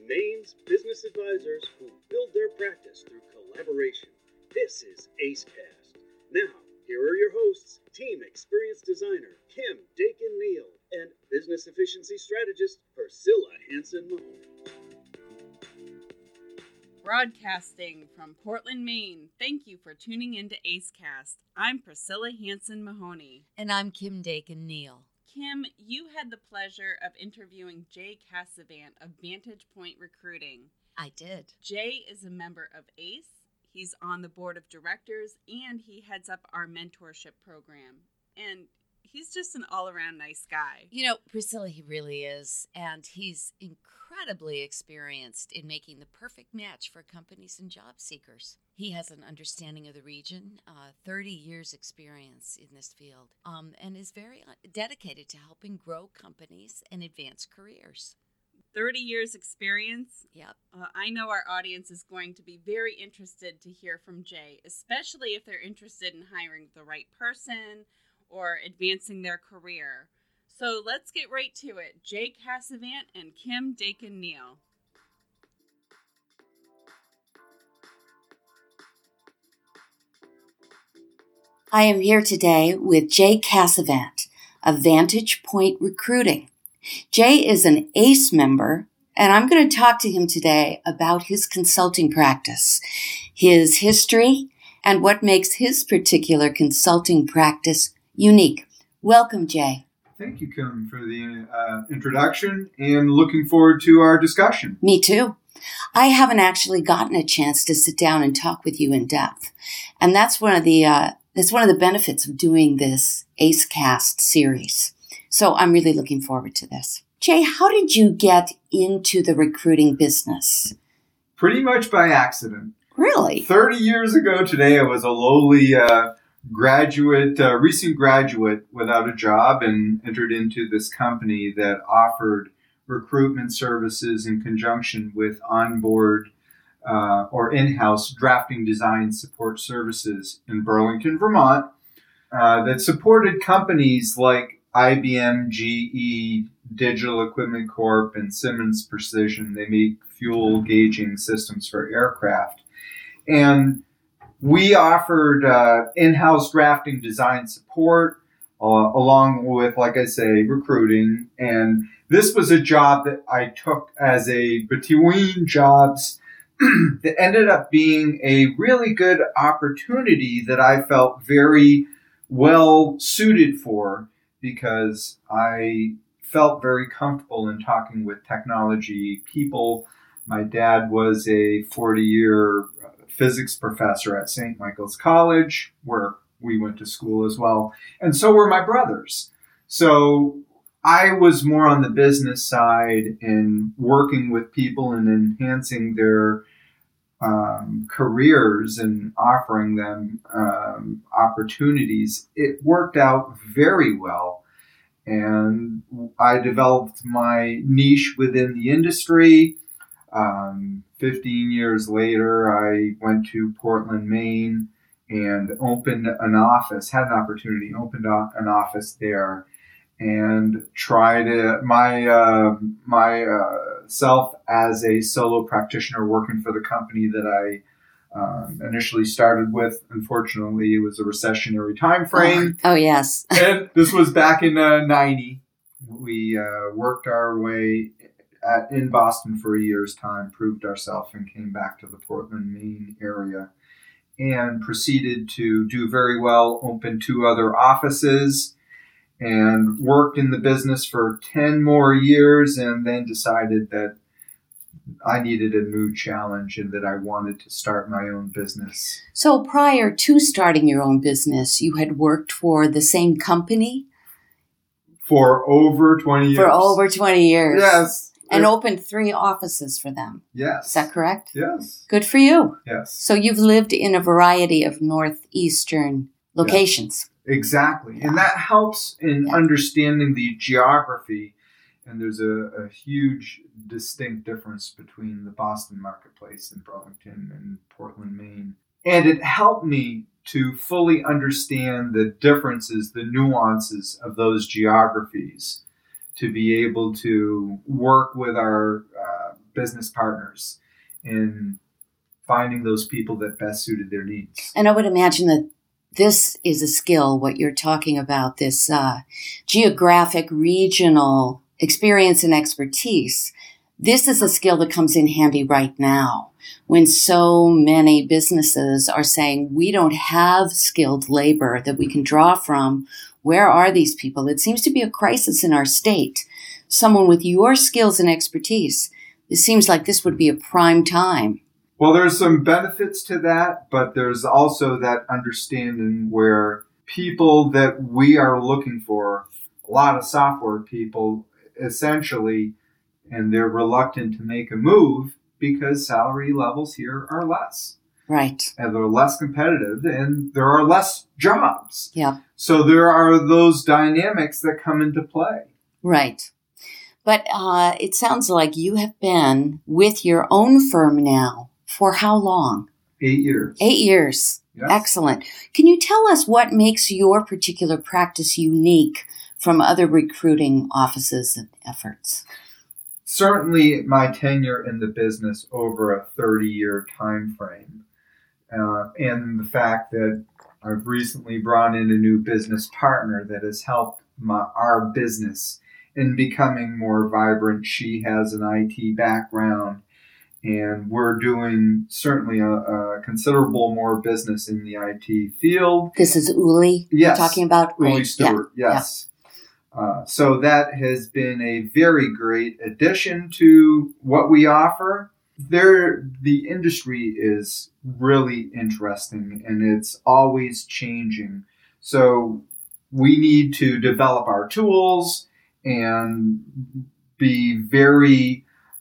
Maine's business advisors who build their practice through collaboration. This is AceCast. Now, here are your hosts, team experience designer Kim Dakin-Neal and business efficiency strategist Priscilla Hanson-Mahoney. Broadcasting from Portland, Maine, thank you for tuning into AceCast. I'm Priscilla Hanson-Mahoney. And I'm Kim Dakin-Neal. Kim, you had the pleasure of interviewing Jay Cassavant of Vantage Point Recruiting. I did. Jay is a member of ACE. He's on the board of directors, and he heads up our mentorship program. And he's just an all-around nice guy. You know, Priscilla, he really is. And he's incredibly experienced in making the perfect match for companies and job seekers. He has an understanding of the region, 30 years experience in this field, and is very dedicated to helping grow companies and advance careers. 30 years experience? Yep. I know our audience is going to be very interested to hear from Jay, especially if they're interested in hiring the right person or advancing their career. So let's get right to it. Jay Cassavant and Kim Dakin-Neal. I am here today with Jay Cassavant of Vantage Point Recruiting. Jay is an ACE member, and I'm going to talk to him today about his consulting practice, his history, and what makes his particular consulting practice unique. Welcome, Jay. Thank you, Kim, for the introduction, and looking forward to our discussion. Me too. I haven't actually gotten a chance to sit down and talk with you in depth, and that's one of the benefits of doing this AceCast series. So I'm really looking forward to this. Jay, how did you get into the recruiting business? Pretty much by accident. Really? 30 years ago today, I was a lowly recent graduate without a job and entered into this company that offered recruitment services in conjunction with onboard or in-house drafting design support services in Burlington, Vermont, that supported companies like IBM, GE, Digital Equipment Corp, and Simmons Precision. They make fuel gauging systems for aircraft. And we offered in-house drafting design support along with, like I say, recruiting. And this was a job that I took as a between jobs that ended up being a really good opportunity that I felt very well suited for because I felt very comfortable in talking with technology people. My dad was a 40-year physics professor at St. Michael's College, where we went to school as well. And so were my brothers. So I was more on the business side and working with people and enhancing their careers and offering them opportunities. It worked out very well. And I developed my niche within the industry. 15 years later, I went to Portland, Maine, and opened an office, had an opportunity, opened an office there, and tried myself as a solo practitioner working for the company that I initially started with. Unfortunately, it was a recessionary time frame. Oh yes. And this was back in 90. We worked our way in Boston for a year's time, proved ourselves, and came back to the Portland, Maine area and proceeded to do very well, opened 2 other offices, and worked in the business for 10 more years, and then decided that I needed a new challenge and that I wanted to start my own business. So prior to starting your own business, you had worked for the same company? For over 20 years. For over 20 years. Yes. And opened 3 offices for them. Yes. Is that correct? Yes. Good for you. Yes. So you've lived in a variety of northeastern locations. Yes. Exactly. And that helps in understanding the geography. And there's a huge distinct difference between the Boston marketplace in Burlington and Portland, Maine. And it helped me to fully understand the differences, the nuances of those geographies, to be able to work with our business partners in finding those people that best suited their needs. And I would imagine that this is a skill, what you're talking about, this geographic, regional experience and expertise. This is a skill that comes in handy right now when so many businesses are saying we don't have skilled labor that we can draw from. Where are these people? It seems to be a crisis in our state. Someone with your skills and expertise, it seems like this would be a prime time. Well, there's some benefits to that, but there's also that understanding where people that we are looking for, a lot of software people, essentially, and they're reluctant to make a move because salary levels here are less. Right. And they're less competitive, and there are less jobs. Yeah. So there are those dynamics that come into play. Right. But it sounds like you have been with your own firm now for how long? 8 years. 8 years. Yes. Excellent. Can you tell us what makes your particular practice unique from other recruiting offices and efforts? Certainly my tenure in the business over a 30-year time frame, and the fact that I've recently brought in a new business partner that has helped our business in becoming more vibrant. She has an IT background, and we're doing certainly a considerable more business in the IT field. This is Uli Yes. you're talking about? Uli Right. Stewart, yes. So that has been a very great addition to what we offer. The industry is really interesting, and it's always changing. So we need to develop our tools and be very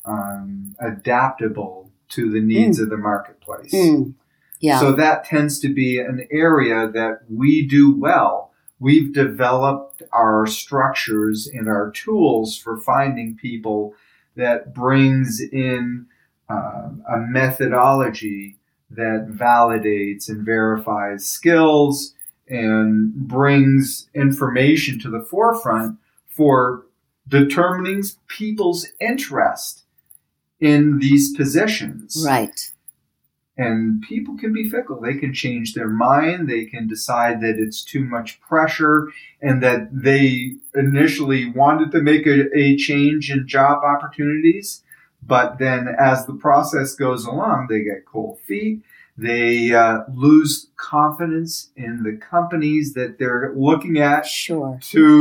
adaptable to the needs of the marketplace. Yeah. So that tends to be an area that we do well. We've developed our structures and our tools for finding people that brings in a methodology that validates and verifies skills and brings information to the forefront for determining people's interest in these positions. Right. And people can be fickle. They can change their mind. They can decide that it's too much pressure and that they initially wanted to make a change in job opportunities. But then as the process goes along, they get cold feet. They lose confidence in the companies that they're looking at. Sure.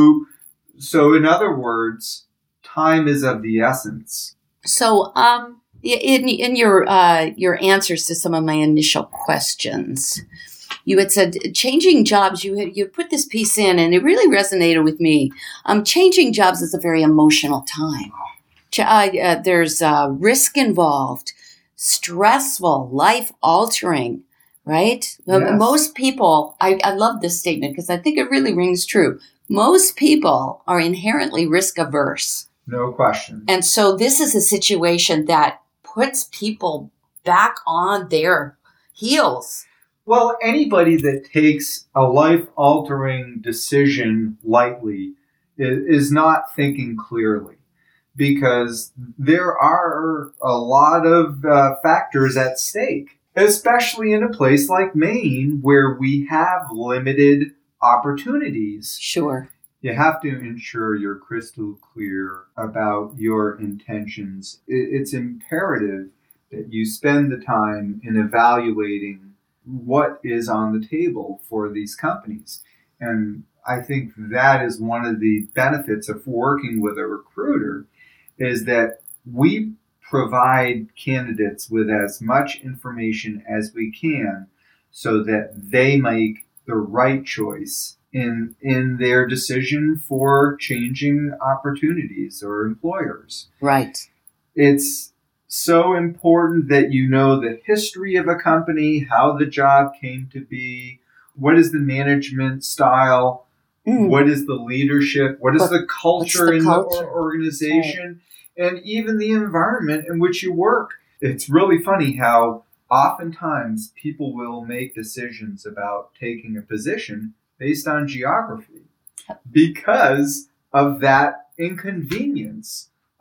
So in other words, time is of the essence. So, in your answers to some of my initial questions, you had said changing jobs. You put this piece in, and it really resonated with me. Changing jobs is a very emotional time. There's risk involved, stressful, life altering. Right? Yes. Most people. I love this statement because I think it really rings true. Most people are inherently risk averse. No question. And so this is a situation that puts people back on their heels. Well, anybody that takes a life-altering decision lightly is not thinking clearly, because there are a lot of factors at stake, especially in a place like Maine where we have limited opportunities. Sure. You have to ensure you're crystal clear about your intentions. It's imperative that you spend the time in evaluating what is on the table for these companies. And I think that is one of the benefits of working with a recruiter, is that we provide candidates with as much information as we can so that they make the right choice in their decision for changing opportunities or employers. Right. It's so important that you know the history of a company, how the job came to be, what is the management style, what is the leadership, what is the culture in the organization, and even the environment in which you work. It's really funny how oftentimes people will make decisions about taking a position based on geography because of that inconvenience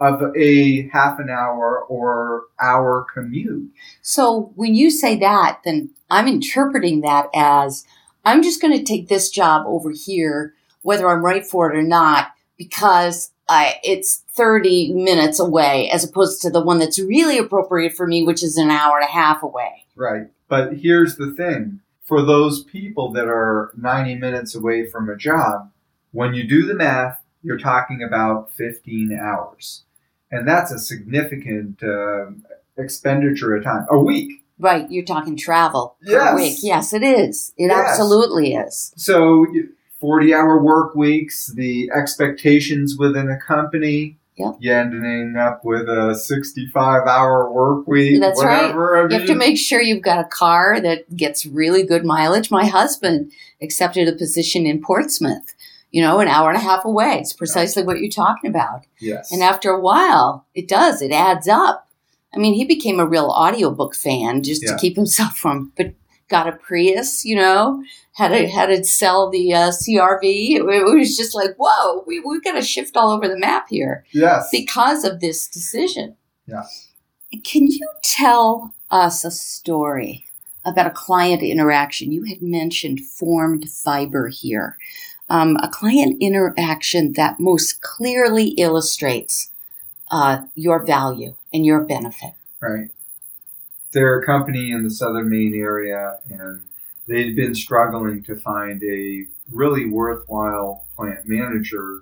of a half an hour or hour commute. So when you say that, then I'm interpreting that as I'm just going to take this job over here, whether I'm right for it or not, because it's 30 minutes away, as opposed to the one that's really appropriate for me, which is an hour and a half away. Right. But here's the thing. For those people that are 90 minutes away from a job, when you do the math, you're talking about 15 hours. And that's a significant expenditure of time. A week. Right. You're talking travel per Yes. week. Yes, it is. It Yes. absolutely is. So 40-hour work weeks, the expectations within a company, Yep. you ending up with a 65-hour work week, That's whatever. right. You have to make sure you've got a car that gets really good mileage. My husband accepted a position in Portsmouth, an hour and a half away. It's precisely what you're talking about. Yes. And after a while, it adds up. I mean, he became a real audiobook fan just to keep himself from, but got a Prius, had to sell the CRV. It was just like, whoa, we've got to shift all over the map here. Yes. Because of this decision. Yeah. Can you tell us a story about a client interaction? You had mentioned formed fiber here. A client interaction that most clearly illustrates your value and your benefit. Right. They're a company in the Southern Maine area, and they'd been struggling to find a really worthwhile plant manager.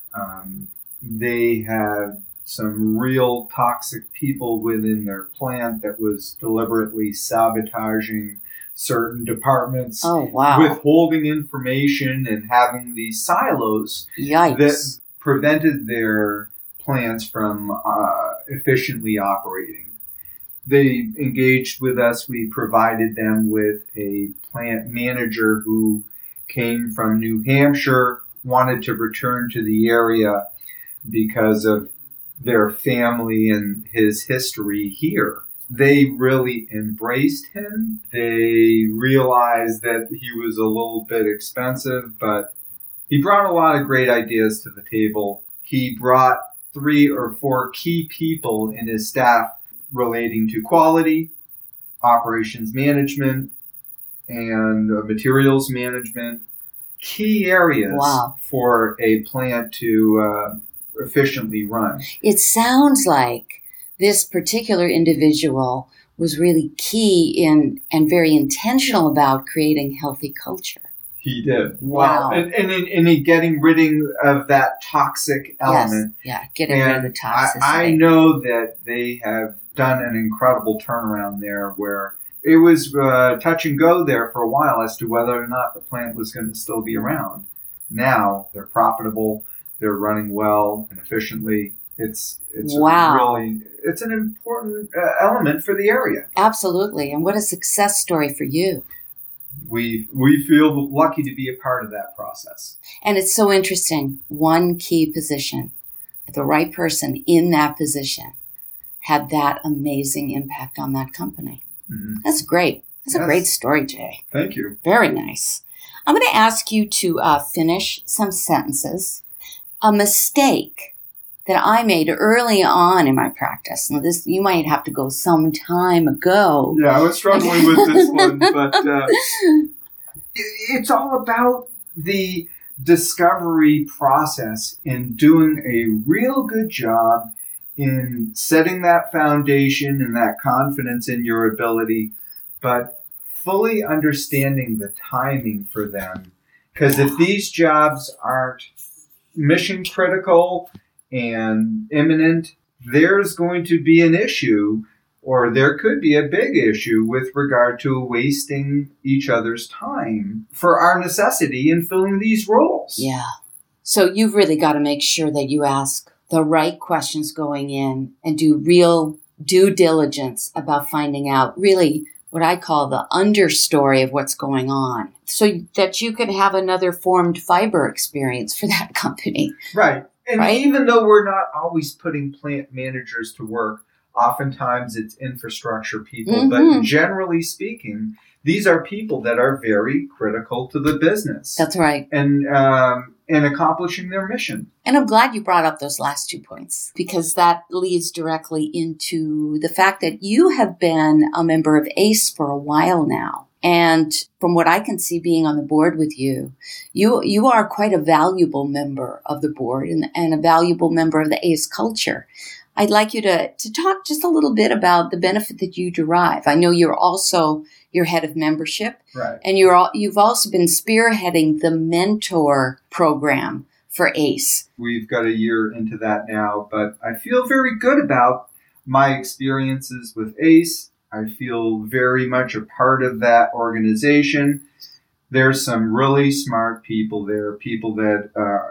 They had some real toxic people within their plant that was deliberately sabotaging certain departments, Oh, wow. withholding information and having these silos Yikes. that prevented their plants from efficiently operating. They engaged with us. We provided them with a plant manager who came from New Hampshire, wanted to return to the area because of their family and his history here. They really embraced him. They realized that he was a little bit expensive, but he brought a lot of great ideas to the table. He brought 3 or 4 key people in his staff relating to quality, operations management, and materials management. Key areas Wow. for a plant to efficiently run. It sounds like this particular individual was really key in and very intentional about creating healthy culture. He did. Wow. And in getting rid of that toxic element. Yes. Yeah, getting rid of the toxicity. I know that they have done an incredible turnaround there where it was touch and go there for a while as to whether or not the plant was going to still be around. Now they're profitable, they're running well and efficiently. It's Wow. it's an important element for the area. Absolutely. And what a success story for you. We feel lucky to be a part of that process. And it's so interesting. One key position, the right person in that position had that amazing impact on that company. Mm-hmm. That's great. That's Yes. a great story, Jay. Thank you. Very nice. I'm going to ask you to finish some sentences. A mistake that I made early on in my practice. Now, this you might have to go some time ago. Yeah, I was struggling with this one, but it's all about the discovery process and doing a real good job in setting that foundation and that confidence in your ability, but fully understanding the timing for them. Because if these jobs aren't mission critical and imminent, there's going to be an issue, or there could be a big issue with regard to wasting each other's time for our necessity in filling these roles. Yeah. So you've really got to make sure that you ask the right questions going in and do real due diligence about finding out really what I call the understory of what's going on so that you can have another formed fiber experience for that company. Right. And Right? even though we're not always putting plant managers to work, oftentimes it's infrastructure people, but Mhm. generally speaking, these are people that are very critical to the business. That's right. And in accomplishing their mission. And I'm glad you brought up those last 2 points, because that leads directly into the fact that you have been a member of ACE for a while now. And from what I can see being on the board with you, you are quite a valuable member of the board and a valuable member of the ACE culture. I'd like you to talk just a little bit about the benefit that you derive. I know you're head of membership, right? And you've also been spearheading the mentor program for ACE. We've got a year into that now, but I feel very good about my experiences with ACE. I feel very much a part of that organization. There's some really smart people there, people that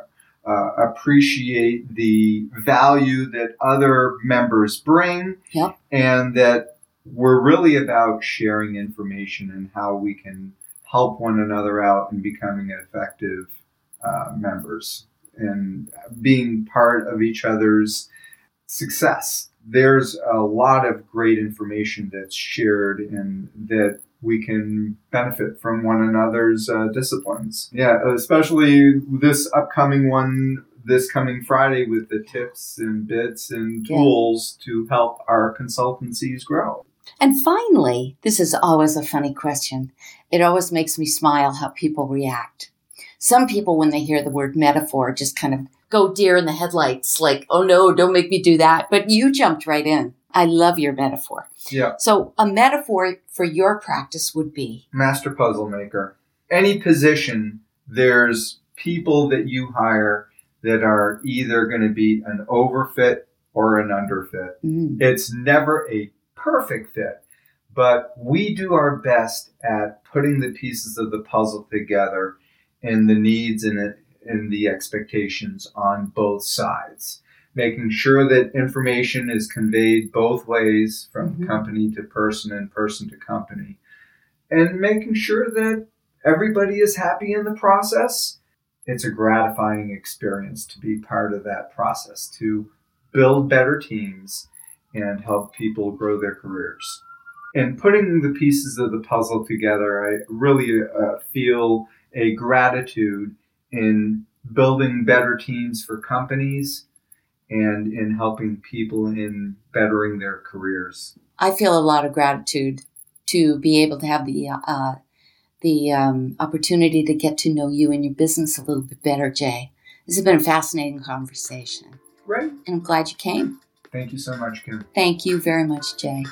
appreciate the value that other members bring, yep. And that we're really about sharing information and how we can help one another out in becoming effective members and being part of each other's success. There's a lot of great information that's shared and that we can benefit from one another's disciplines. Yeah, especially this upcoming one, this coming Friday, with the tips and bits and tools to help our consultancies grow. And finally, this is always a funny question. It always makes me smile how people react. Some people, when they hear the word metaphor, just kind of go deer in the headlights, like, oh no, don't make me do that. But you jumped right in. I love your metaphor. Yeah. So a metaphor for your practice would be? Master puzzle maker. Any position, there's people that you hire that are either going to be an overfit or an underfit. Mm. It's never a perfect fit, but we do our best at putting the pieces of the puzzle together and the needs and the expectations on both sides. Making sure that information is conveyed both ways from company to person and person to company. And making sure that everybody is happy in the process. It's a gratifying experience to be part of that process, to build better teams and help people grow their careers. And putting the pieces of the puzzle together, I really feel a gratitude in building better teams for companies and in helping people in bettering their careers. I feel a lot of gratitude to be able to have the opportunity to get to know you and your business a little bit better, Jay. This has been a fascinating conversation. Right. And I'm glad you came. Thank you so much, Kim. Thank you very much, Jay.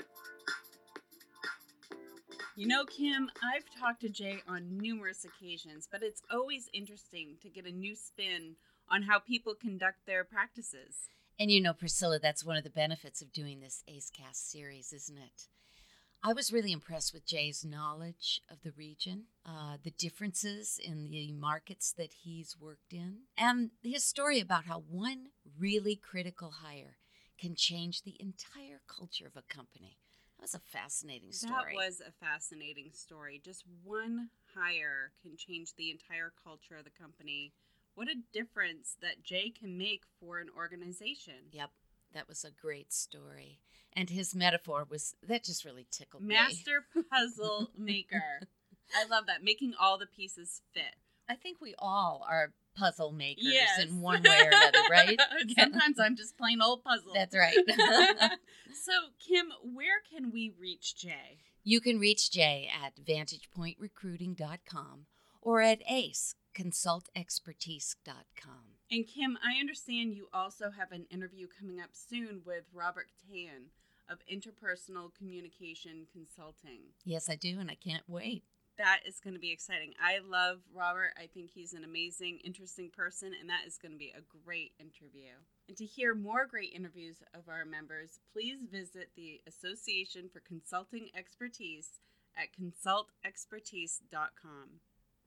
You know, Kim, I've talked to Jay on numerous occasions, but it's always interesting to get a new spin on how people conduct their practices. And you know, Priscilla, that's one of the benefits of doing this AceCast series, isn't it? I was really impressed with Jay's knowledge of the region, the differences in the markets that he's worked in, and his story about how one really critical hire can change the entire culture of a company. That was a fascinating story. That was a fascinating story. Just one hire can change the entire culture of the company. What a difference that Jay can make for an organization. Yep, that was a great story. And his metaphor that just really tickled me. Master puzzle maker. I love that, making all the pieces fit. I think we all are puzzle makers in one Yes. way or another, right? Sometimes I'm just plain old puzzle. That's right. So, Kim, where can we reach Jay? You can reach Jay at VantagePointRecruiting.com or at AceConsultExpertise.com. And Kim, I understand you also have an interview coming up soon with Robert Tan of Interpersonal Communication Consulting. Yes, I do, and I can't wait. That is going to be exciting. I love Robert. I think he's an amazing, interesting person, and that is going to be a great interview. And to hear more great interviews of our members, please visit the Association for Consulting Expertise at consultexpertise.com.